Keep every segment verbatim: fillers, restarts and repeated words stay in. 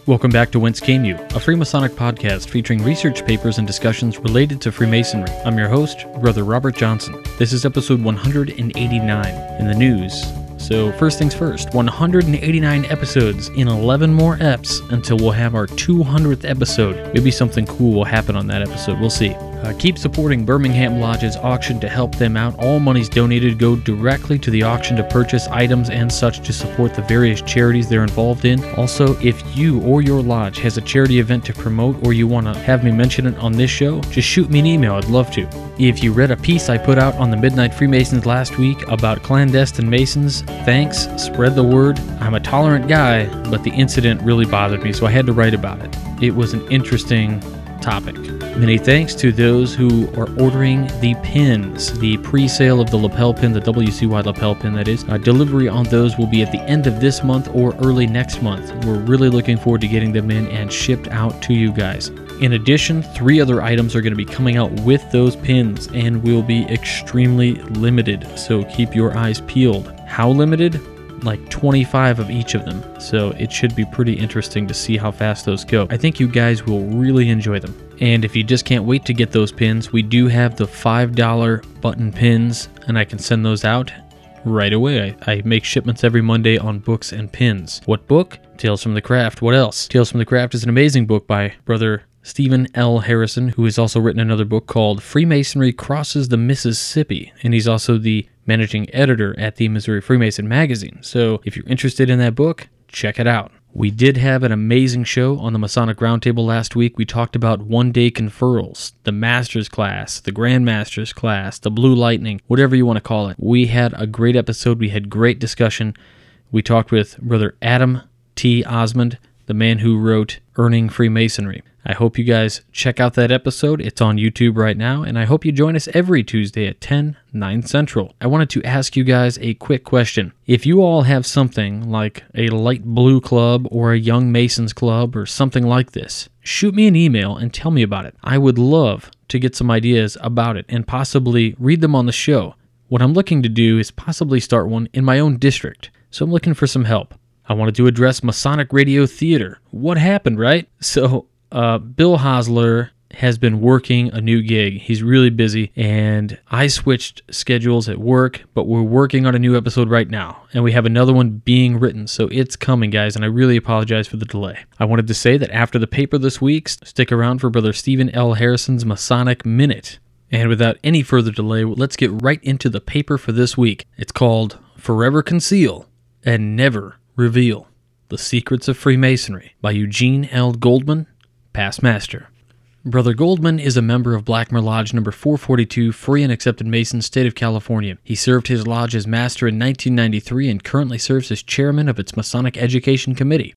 Welcome back to Whence Came You, a Freemasonic podcast featuring research papers and discussions related to Freemasonry. I'm your host, Brother Robert Johnson. This is episode one hundred eighty-nine in the news. So first things first, one hundred eighty-nine episodes in eleven more eps until we'll have our two hundredth episode. Maybe something cool will happen on that episode, we'll see. Uh, keep supporting Birmingham Lodge's auction to help them out. All monies donated go directly to the auction to purchase items and such to support the various charities they're involved in. Also, if you or your lodge has a charity event to promote or you want to have me mention it on this show, just shoot me an email, I'd love to. If you read a piece I put out on the Midnight Freemasons last week about clandestine Masons, thanks, spread the word. I'm a tolerant guy, but the incident really bothered me, so I had to write about it. It was an interesting topic. Many thanks to those who are ordering the pins, the pre-sale of the lapel pin, the W C Y lapel pin that is. Uh, delivery on those will be at the end of this month or early next month. We're really looking forward to getting them in and shipped out to you guys. In addition, three other items are going to be coming out with those pins and will be extremely limited, so keep your eyes peeled. How limited? Like twenty-five of each of them, so it should be pretty interesting to see how fast those go. I think you guys will really enjoy them. And if you just can't wait to get those pins, we do have the five dollar button pins, and I can send those out right away. I, I make shipments every Monday on books and pins. What book? Tales from the Craft. What else? Tales from the Craft is an amazing book by Brother Stephen L. Harrison, who has also written another book called Freemasonry Crosses the Mississippi, and he's also the managing editor at the Missouri Freemason magazine. So if you're interested in that book, check it out. We did have an amazing show on the Masonic Roundtable last week. We talked about one-day conferrals, the Master's class, the Grand Master's class, the Blue Lightning, whatever you want to call it. We had a great episode. We had great discussion. We talked with Brother Adam T. Osmond, the man who wrote Earning Freemasonry. I hope you guys check out that episode. It's on YouTube right now, and I hope you join us every Tuesday at ten, nine Central. I wanted to ask you guys a quick question. If you all have something like a light blue club or a young Masons club or something like this, shoot me an email and tell me about it. I would love to get some ideas about it and possibly read them on the show. What I'm looking to do is possibly start one in my own district, so I'm looking for some help. I wanted to address Masonic Radio Theater. What happened, right? So, Uh, Bill Hosler has been working a new gig. He's really busy, and I switched schedules at work, but we're working on a new episode right now, and we have another one being written, so it's coming, guys, and I really apologize for the delay. I wanted to say that after the paper this week, stick around for Brother Stephen L. Harrison's Masonic Minute. And without any further delay, let's get right into the paper for this week. It's called Forever Conceal and Never Reveal: The Secrets of Freemasonry by Eugene L. Goldman, Past Master. Brother Goldman is a member of Blackmer Lodge number four forty-two, Free and Accepted Masons, State of California. He served his lodge as master in nineteen ninety-three and currently serves as chairman of its Masonic Education Committee.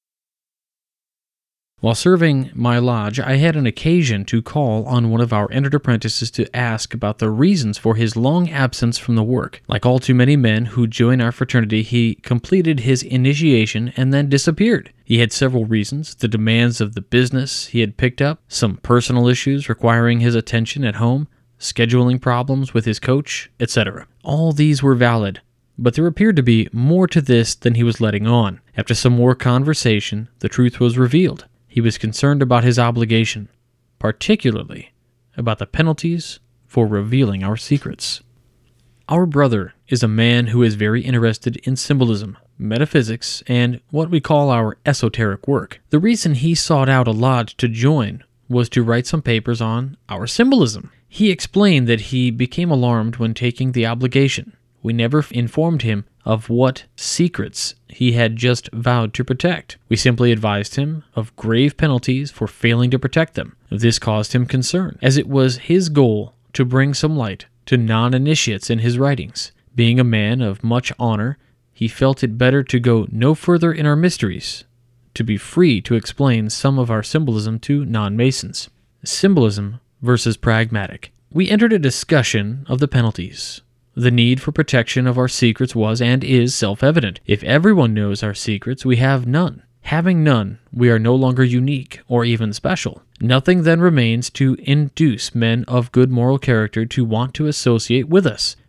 While serving my lodge, I had an occasion to call on one of our entered apprentices to ask about the reasons for his long absence from the work. Like all too many men who join our fraternity, he completed his initiation and then disappeared. He had several reasons: the demands of the business he had picked up, some personal issues requiring his attention at home, scheduling problems with his coach, et cetera. All these were valid, but there appeared to be more to this than he was letting on. After some more conversation, the truth was revealed. He was concerned about his obligation, particularly about the penalties for revealing our secrets. Our brother is a man who is very interested in symbolism, metaphysics, and what we call our esoteric work. The reason he sought out a lodge to join was to write some papers on our symbolism. He explained that he became alarmed when taking the obligation. We never informed him of what secrets he had just vowed to protect. We simply advised him of grave penalties for failing to protect them. This caused him concern, as it was his goal to bring some light to non-initiates in his writings. Being a man of much honor, he felt it better to go no further in our mysteries, to be free to explain some of our symbolism to non-Masons. Symbolism versus pragmatic. We entered a discussion of the penalties. The need for protection of our secrets was and is self-evident. If everyone knows our secrets, we have none. Having none, we are no longer unique or even special. Nothing then remains to induce men of good moral character to want to associate with us.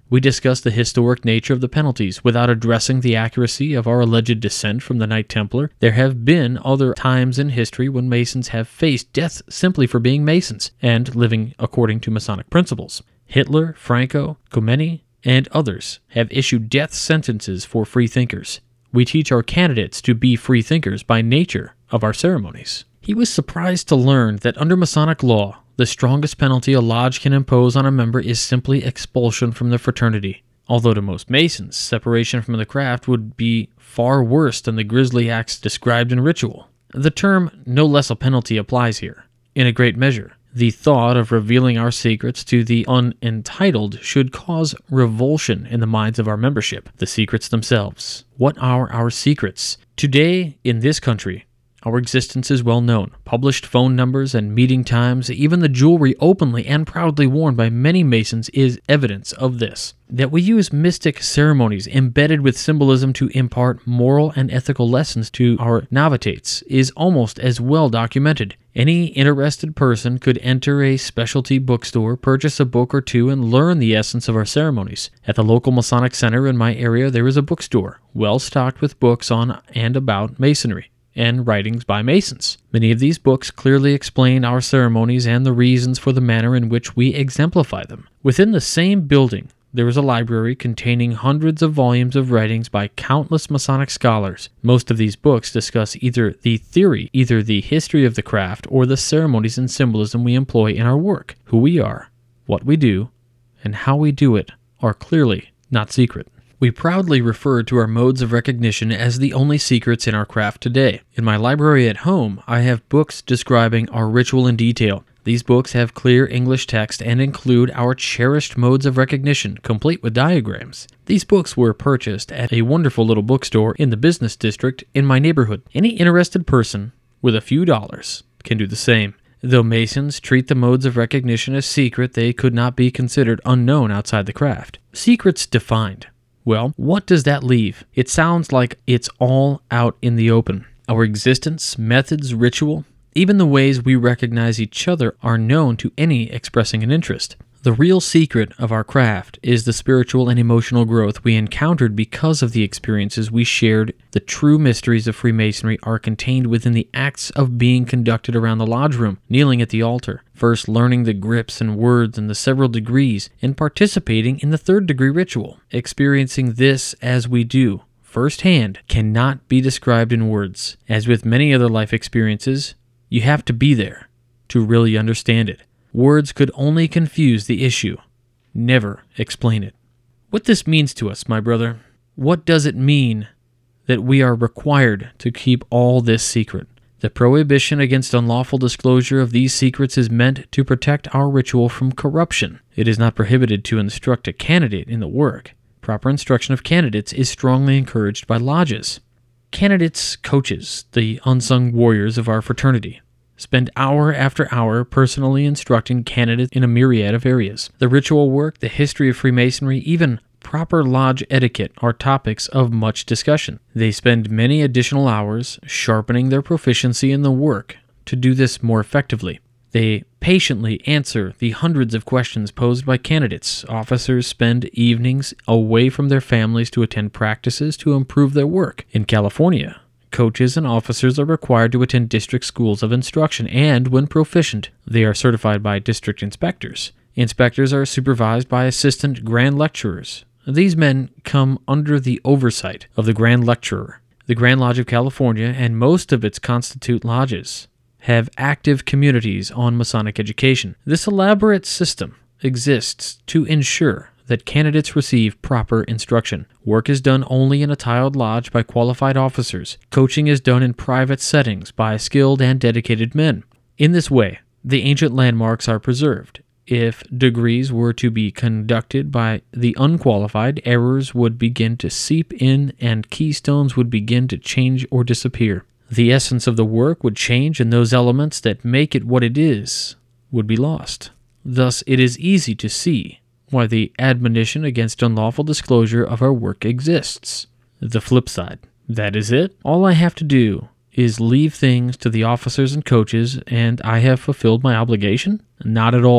We discuss the historic nature of the penalties without addressing the accuracy of our alleged descent from the Knight Templar. There have been other times in history when Masons have faced death simply for being Masons and living according to Masonic principles. Hitler, Franco, Khomeini, and others have issued death sentences for free thinkers. We teach our candidates to be free thinkers by nature of our ceremonies. He was surprised to learn that under Masonic law, the strongest penalty a lodge can impose on a member is simply expulsion from the fraternity. Although to most Masons, separation from the craft would be far worse than the grisly acts described in ritual. The term no less a penalty applies here. In a great measure, the thought of revealing our secrets to the unentitled should cause revulsion in the minds of our membership. The secrets themselves. What are our secrets? Today, in this country, our existence is well known. Published phone numbers and meeting times, even the jewelry openly and proudly worn by many Masons is evidence of this. That we use mystic ceremonies embedded with symbolism to impart moral and ethical lessons to our novitiates is almost as well documented. Any interested person could enter a specialty bookstore, purchase a book or two, and learn the essence of our ceremonies. At the local Masonic Center in my area, there is a bookstore, well stocked with books on and about Masonry and writings by Masons. Many of these books clearly explain our ceremonies and the reasons for the manner in which we exemplify them. Within the same building, there is a library containing hundreds of volumes of writings by countless Masonic scholars. Most of these books discuss either the theory, either the history of the craft, or the ceremonies and symbolism we employ in our work. Who we are, what we do, and how we do it are clearly not secret. We proudly refer to our modes of recognition as the only secrets in our craft today. In my library at home, I have books describing our ritual in detail. These books have clear English text and include our cherished modes of recognition, complete with diagrams. These books were purchased at a wonderful little bookstore in the business district in my neighborhood. Any interested person with a few dollars can do the same. Though Masons treat the modes of recognition as secret, they could not be considered unknown outside the craft. Secrets defined. Well, what does that leave? It sounds like it's all out in the open. Our existence, methods, ritual, even the ways we recognize each other are known to any expressing an interest. The real secret of our craft is the spiritual and emotional growth we encountered because of the experiences we shared. The true mysteries of Freemasonry are contained within the acts of being conducted around the lodge room, kneeling at the altar, first learning the grips and words and the several degrees, and participating in the third degree ritual. Experiencing this as we do, firsthand, cannot be described in words. As with many other life experiences, you have to be there to really understand it. Words could only confuse the issue, never explain it. What this means to us, my brother, what does it mean that we are required to keep all this secret? The prohibition against unlawful disclosure of these secrets is meant to protect our ritual from corruption. It is not prohibited to instruct a candidate in the work. Proper instruction of candidates is strongly encouraged by lodges. Candidates, coaches, the unsung warriors of our fraternity, spend hour after hour personally instructing candidates in a myriad of areas. The ritual work, the history of Freemasonry, even proper lodge etiquette are topics of much discussion. They spend many additional hours sharpening their proficiency in the work to do this more effectively. They patiently answer the hundreds of questions posed by candidates. Officers spend evenings away from their families to attend practices to improve their work. In California, coaches and officers are required to attend district schools of instruction, and when proficient, they are certified by district inspectors. Inspectors are supervised by assistant grand lecturers. These men come under the oversight of the Grand Lecturer. The Grand Lodge of California and most of its constitute lodges have active communities on Masonic education. This elaborate system exists to ensure that candidates receive proper instruction. Work is done only in a tiled lodge by qualified officers. Coaching is done in private settings by skilled and dedicated men. In this way, the ancient landmarks are preserved. If degrees were to be conducted by the unqualified, errors would begin to seep in and keystones would begin to change or disappear. The essence of the work would change, and those elements that make it what it is would be lost. Thus, it is easy to see why the admonition against unlawful disclosure of our work exists. The flip side. That is it. All I have to do is leave things to the officers and coaches, and I have fulfilled my obligation? Not at all.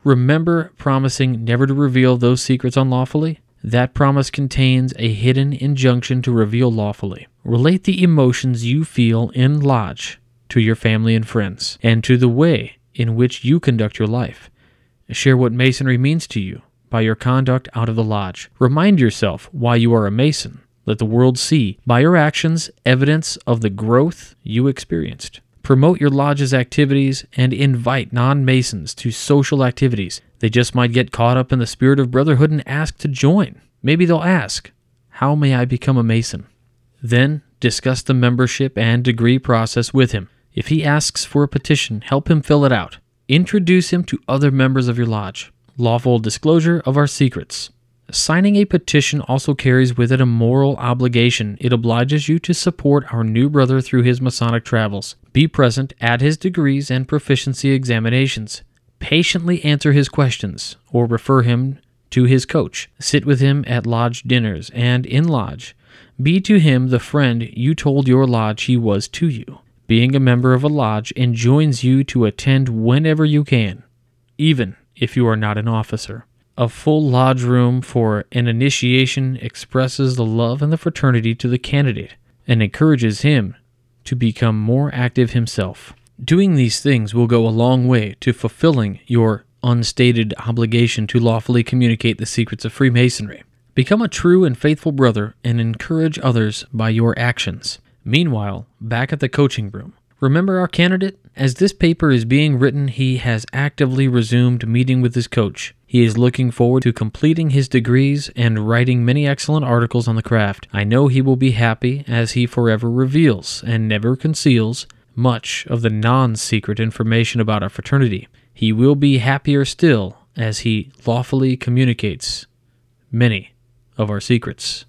Remember promising never to reveal those secrets unlawfully? That promise contains a hidden injunction to reveal lawfully. Relate the emotions you feel in Lodge to your family and friends, and to the way in which you conduct your life. Share what Masonry means to you by your conduct out of the Lodge. Remind yourself why you are a Mason. Let the world see, by your actions, evidence of the growth you experienced. Promote your Lodge's activities and invite non-Masons to social activities. They just might get caught up in the spirit of brotherhood and ask to join. Maybe they'll ask, "How may I become a Mason?" Then discuss the membership and degree process with him. If he asks for a petition, help him fill it out. Introduce him to other members of your Lodge. Lawful disclosure of our secrets. Signing a petition also carries with it a moral obligation. It obliges you to support our new brother through his Masonic travels. Be present at his degrees and proficiency examinations. Patiently answer his questions, or refer him to his coach. Sit with him at Lodge dinners and in Lodge. Be to him the friend you told your Lodge he was to you. Being a member of a Lodge enjoins you to attend whenever you can, even if you are not an officer. A full Lodge room for an initiation expresses the love and the fraternity to the candidate and encourages him to become more active himself. Doing these things will go a long way to fulfilling your unstated obligation to lawfully communicate the secrets of Freemasonry. Become a true and faithful brother and encourage others by your actions. Meanwhile, back at the coaching room, remember our candidate? As this paper is being written, he has actively resumed meeting with his coach. He is looking forward to completing his degrees and writing many excellent articles on the craft. I know he will be happy, as he forever reveals and never conceals much of the non-secret information about our fraternity. He will be happier still as he lawfully communicates many of our secrets.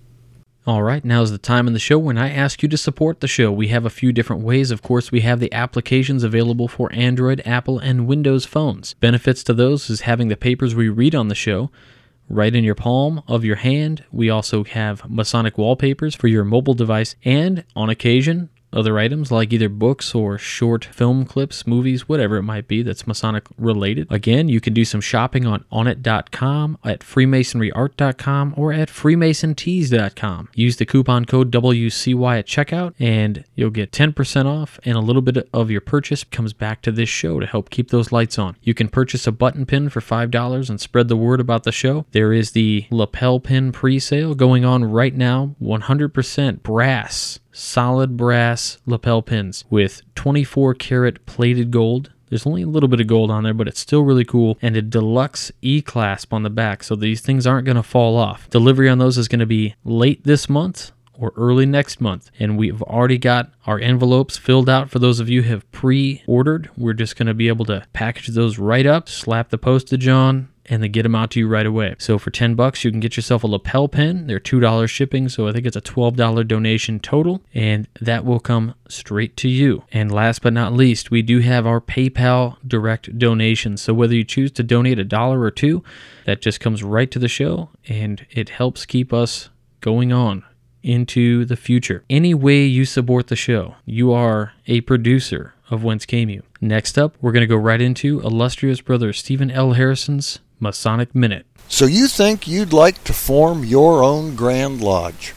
All right, now is the time in the show when I ask you to support the show. We have a few different ways. Of course, we have the applications available for Android, Apple, and Windows phones. Benefits to those is having the papers we read on the show right in your palm of your hand. We also have Masonic wallpapers for your mobile device, and on occasion, other items like either books or short film clips, movies, whatever it might be that's Masonic related. Again, you can do some shopping on onnit dot com, at freemasonry art dot com, or at freemason tees dot com. Use the coupon code W C Y at checkout and you'll get ten percent off, and a little bit of your purchase comes back to this show to help keep those lights on. You can purchase a button pin for five dollars and spread the word about the show. There is the lapel pin pre-sale going on right now, one hundred percent brass, solid brass lapel pins with twenty-four karat plated gold. There's only a little bit of gold on there, but it's still really cool, and a deluxe E-clasp on the back, so these things aren't going to fall off. Delivery on those is going to be late this month or early next month, and we've already got our envelopes filled out for those of you who have pre-ordered. We're just going to be able to package those right up, slap the postage on, and then get them out to you right away. So for ten bucks, you can get yourself a lapel pin. They're two dollars shipping, so I think it's a twelve dollars donation total, and that will come straight to you. And last but not least, we do have our PayPal direct donations. So whether you choose to donate a dollar or two, that just comes right to the show, and it helps keep us going on into the future. Any way you support the show, you are a producer of Whence Came You. Next up, we're going to go right into illustrious brother Stephen L. Harrison's Masonic Minute. So you think you'd like to form your own Grand Lodge.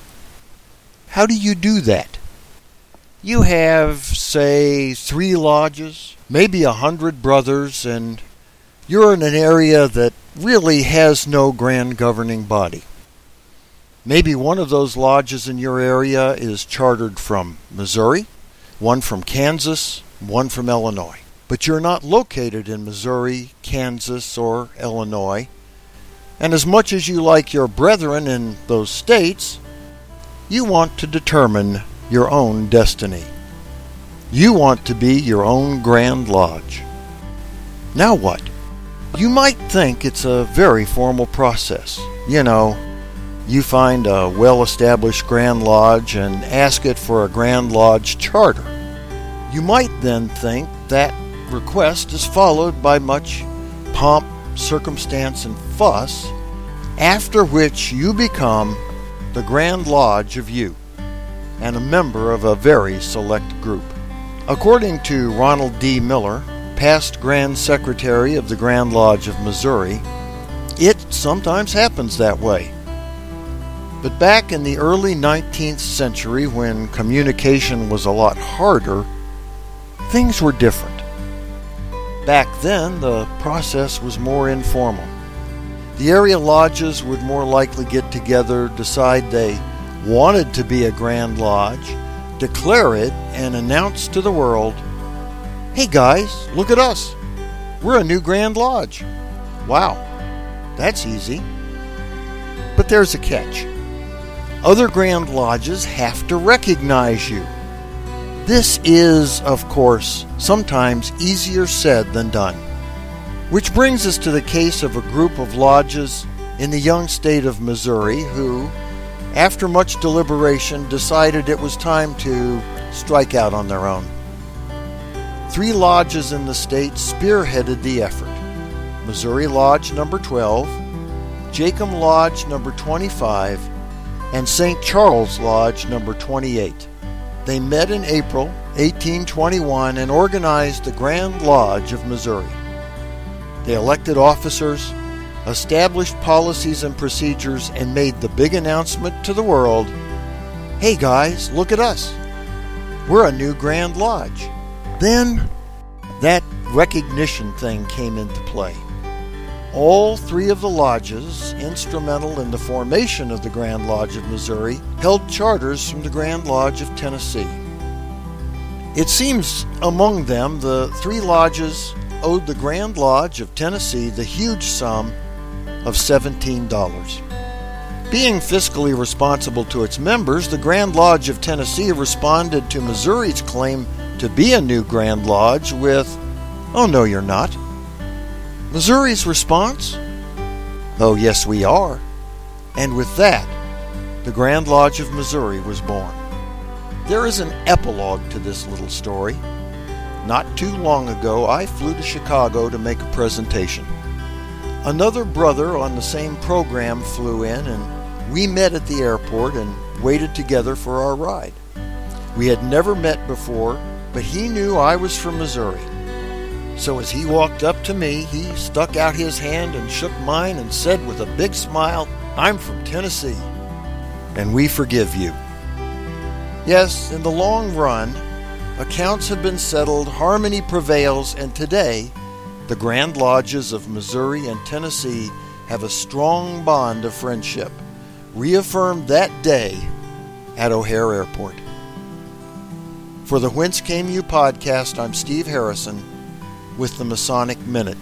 How do you do that? You have, say, three lodges, maybe a hundred brothers, and you're in an area that really has no grand governing body. Maybe one of those lodges in your area is chartered from Missouri, one from Kansas, one from Illinois. But you're not located in Missouri, Kansas, or Illinois. And as much as you like your brethren in those states, you want to determine your own destiny. You want to be your own Grand Lodge. Now what? You might think it's a very formal process. You know, you find a well-established Grand Lodge and ask it for a Grand Lodge charter. You might then think that request is followed by much pomp, circumstance, and fuss, after which you become the Grand Lodge of you and a member of a very select group. According to Ronald D. Miller, past Grand Secretary of the Grand Lodge of Missouri, it sometimes happens that way. But back in the early nineteenth century, when communication was a lot harder, things were different. Back then, the process was more informal. The area lodges would more likely get together, decide they wanted to be a Grand Lodge, declare it, and announce to the world, "Hey guys, look at us. We're a new Grand Lodge." Wow, that's easy. But there's a catch. Other Grand Lodges have to recognize you. This is, of course, sometimes easier said than done. Which brings us to the case of a group of lodges in the young state of Missouri who, after much deliberation, decided it was time to strike out on their own. Three lodges in the state spearheaded the effort. Missouri Lodge number twelve, Jacob Lodge number twenty-five, and Saint Charles Lodge number twenty-eight. They met in April eighteen twenty-one and organized the Grand Lodge of Missouri. They elected officers, established policies and procedures, and made the big announcement to the world, "Hey guys, look at us. We're a new Grand Lodge." Then that recognition thing came into play. All three of the lodges, instrumental in the formation of the Grand Lodge of Missouri, held charters from the Grand Lodge of Tennessee. It seems among them the three lodges owed the Grand Lodge of Tennessee the huge sum of seventeen dollars. Being fiscally responsible to its members, the Grand Lodge of Tennessee responded to Missouri's claim to be a new Grand Lodge with, "Oh no, you're not." Missouri's response? "Oh yes, we are." And with that, the Grand Lodge of Missouri was born. There is an epilogue to this little story. Not too long ago, I flew to Chicago to make a presentation. Another brother on the same program flew in, and we met at the airport and waited together for our ride. We had never met before, but he knew I was from Missouri. So as he walked up to me, he stuck out his hand and shook mine and said with a big smile, "I'm from Tennessee, and we forgive you." Yes, in the long run, accounts have been settled, harmony prevails, and today, the Grand Lodges of Missouri and Tennessee have a strong bond of friendship, reaffirmed that day at O'Hare Airport. For the Whence Came You podcast, I'm Steve Harrison with the Masonic Minute.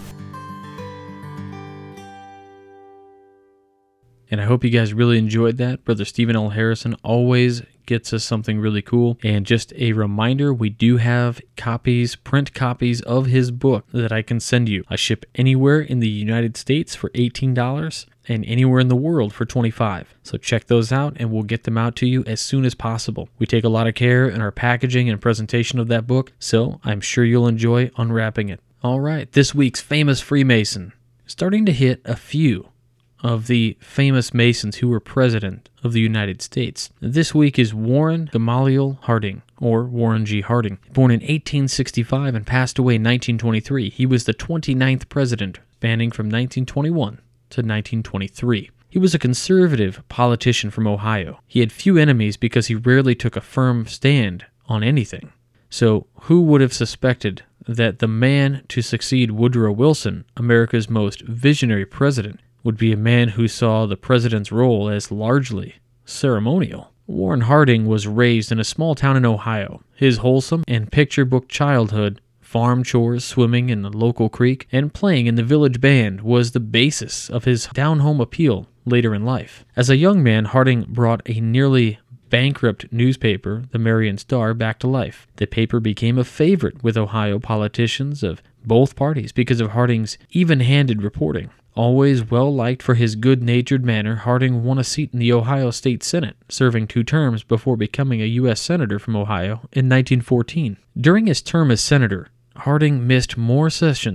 And I hope you guys really enjoyed that. Brother Stephen L. Harrison always gets us something really cool. And just a reminder, we do have copies, print copies of his book that I can send you. I ship anywhere in the United States for eighteen dollars and anywhere in the world for twenty-five dollars. So check those out and we'll get them out to you as soon as possible. We take a lot of care in our packaging and presentation of that book, so I'm sure you'll enjoy unwrapping it. All right, this week's famous Freemason. Starting to hit a few of the famous Masons who were president of the United States. This week is Warren Gamaliel Harding, or Warren G. Harding. Born in eighteen sixty-five and passed away in nineteen twenty-three, he was the twenty-ninth president, spanning from nineteen twenty-one to nineteen twenty-three. He was a conservative politician from Ohio. He had few enemies because he rarely took a firm stand on anything. So who would have suspected that the man to succeed Woodrow Wilson, America's most visionary president, would be a man who saw the president's role as largely ceremonial? Warren Harding was raised in a small town in Ohio. His wholesome and picture-book childhood, farm chores, swimming in the local creek, and playing in the village band was the basis of his down-home appeal later in life. As a young man, Harding brought a nearly bankrupt newspaper, the Marion Star, back to life. The paper became a favorite with Ohio politicians of both parties because of Harding's even-handed reporting. Always well-liked for his good-natured manner, Harding won a seat in the Ohio State Senate, serving two terms before becoming a U S Senator from Ohio in nineteen fourteen. During his term as senator, Harding missed more sessions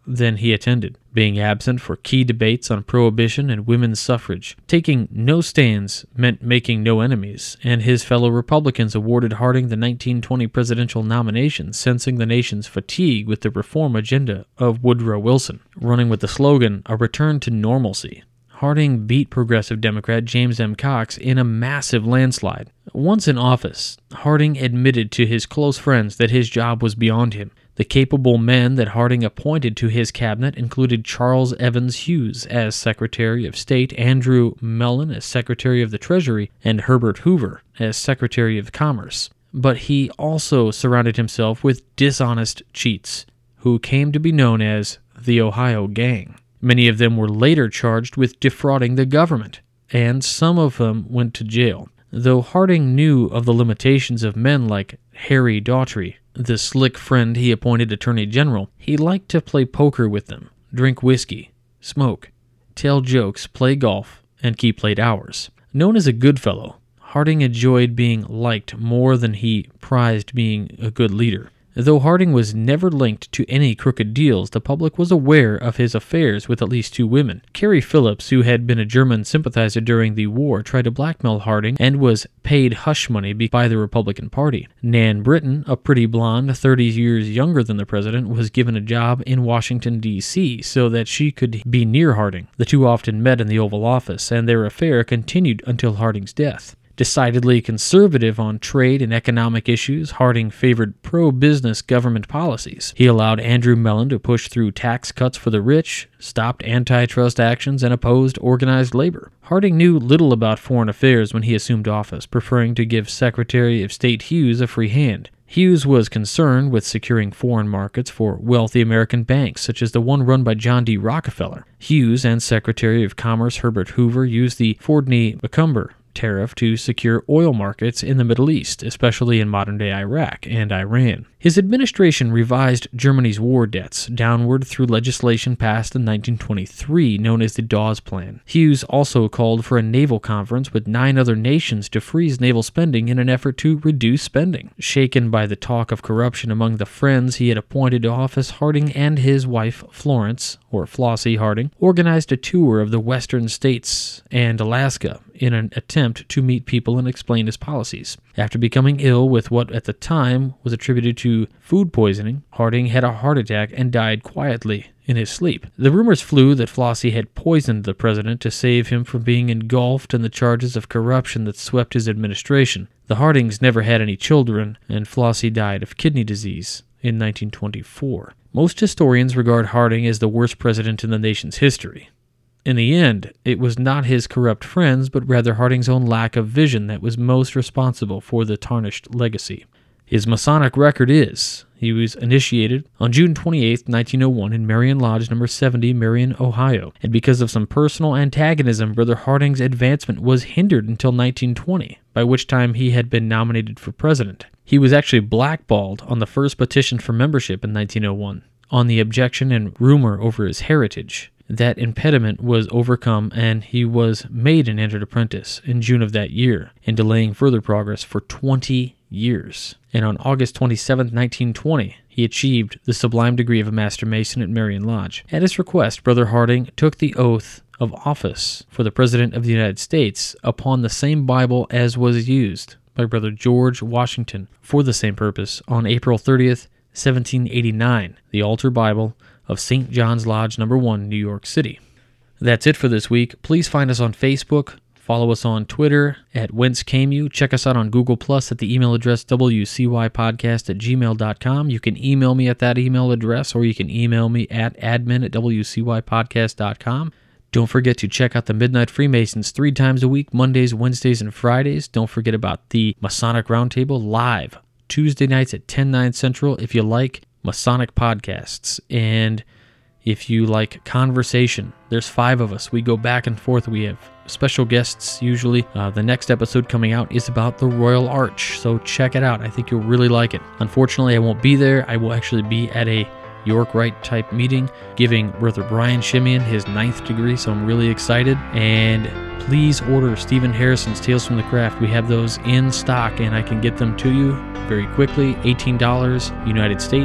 than he attended, being absent for key debates on prohibition and women's suffrage. Taking no stands meant making no enemies, and his fellow Republicans awarded Harding the nineteen twenty presidential nomination, sensing the nation's fatigue with the reform agenda of Woodrow Wilson, running with the slogan, "A return to normalcy." Harding beat progressive Democrat James M. Cox in a massive landslide. Once in office, Harding admitted to his close friends that his job was beyond him. The capable men that Harding appointed to his cabinet included Charles Evans Hughes as Secretary of State, Andrew Mellon as Secretary of the Treasury, and Herbert Hoover as Secretary of Commerce. But he also surrounded himself with dishonest cheats, who came to be known as the Ohio Gang. Many of them were later charged with defrauding the government, and some of them went to jail. Though Harding knew of the limitations of men like Harry Daughtry, the slick friend he appointed Attorney General, he liked to play poker with them, drink whiskey, smoke, tell jokes, play golf, and keep late hours. Known as a good fellow, Harding enjoyed being liked more than he prized being a good leader. Though Harding was never linked to any crooked deals, the public was aware of his affairs with at least two women. Carrie Phillips, who had been a German sympathizer during the war, tried to blackmail Harding and was paid hush money by the Republican Party. Nan Britton, a pretty blonde, thirty years younger than the president, was given a job in Washington, D C so that she could be near Harding. The two often met in the Oval Office, and their affair continued until Harding's death. Decidedly conservative on trade and economic issues, Harding favored pro-business government policies. He allowed Andrew Mellon to push through tax cuts for the rich, stopped antitrust actions, and opposed organized labor. Harding knew little about foreign affairs when he assumed office, preferring to give Secretary of State Hughes a free hand. Hughes was concerned with securing foreign markets for wealthy American banks, such as the one run by John D. Rockefeller. Hughes and Secretary of Commerce Herbert Hoover used the Fordney-McCumber tariff to secure oil markets in the Middle East, especially in modern-day Iraq and Iran. His administration revised Germany's war debts downward through legislation passed in nineteen twenty-three, known as the Dawes Plan. Hughes also called for a naval conference with nine other nations to freeze naval spending in an effort to reduce spending. Shaken by the talk of corruption among the friends he had appointed to office, Harding and his wife, Florence, or Flossie Harding, organized a tour of the western states and Alaska in an attempt to meet people and explain his policies. After becoming ill with what at the time was attributed to food poisoning, Harding had a heart attack and died quietly in his sleep. The rumors flew that Flossie had poisoned the president to save him from being engulfed in the charges of corruption that swept his administration. The Hardings never had any children, and Flossie died of kidney disease in nineteen twenty-four. Most historians regard Harding as the worst president in the nation's history. In the end, it was not his corrupt friends, but rather Harding's own lack of vision that was most responsible for the tarnished legacy. His Masonic record is, he was initiated on June twenty-eighth, nineteen oh one in Marion Lodge number seventy, Marion, Ohio, and because of some personal antagonism, Brother Harding's advancement was hindered until nineteen twenty, by which time he had been nominated for president. He was actually blackballed on the first petition for membership in nineteen oh one, on the objection and rumor over his heritage. That impediment was overcome, and he was made an entered apprentice in June of that year, and delaying further progress for twenty years. And on August twenty-seventh, nineteen twenty, he achieved the sublime degree of a Master Mason at Marion Lodge. At his request, Brother Harding took the oath of office for the President of the United States upon the same Bible as was used by Brother George Washington for the same purpose on April thirtieth, seventeen eighty-nine, the Altar Bible of Saint John's Lodge number one, New York City. That's it for this week. Please find us on Facebook, follow us on Twitter at Whence Came You, check us out on Google Plus at the email address w c y podcast at gmail dot com. You can email me at that email address, or you can email me at admin at w c y podcast dot com. Don't forget to check out the Midnight Freemasons three times a week, Mondays, Wednesdays, and Fridays. Don't forget about the Masonic Roundtable live Tuesday nights at ten, nine Central if you like Masonic podcasts, and if you like conversation. There's five of us. We go back and forth. We have special guests usually. Uh, the next episode coming out is about the Royal Arch, so check it out. I think you'll really like it. Unfortunately, I won't be there. I will actually be at a York Rite type meeting giving Brother Brian Shimeon his ninth degree, so I'm really excited. And please order Stephen Harrison's Tales from the Craft. We have those in stock, and I can get them to you very quickly. eighteen dollars United States,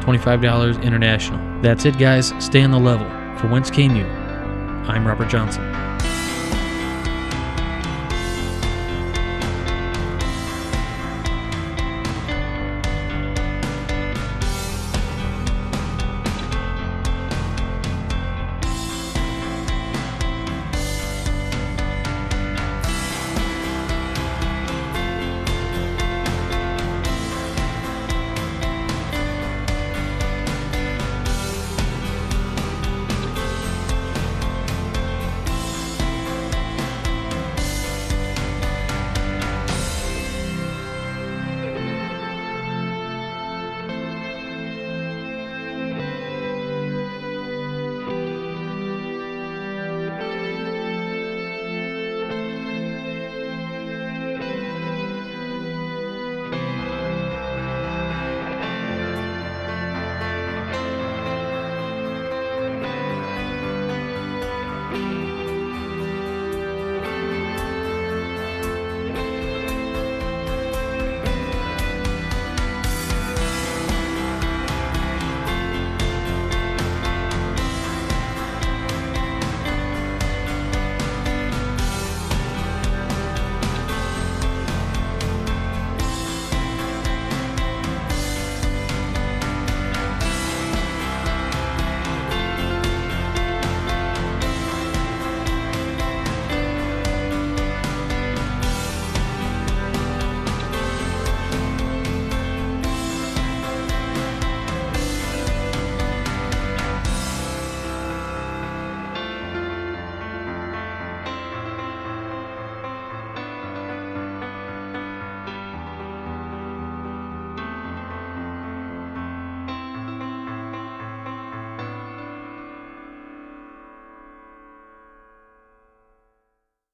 twenty-five dollars international. That's it, guys. Stay on the level. For Whence Came You, I'm Robert Johnson.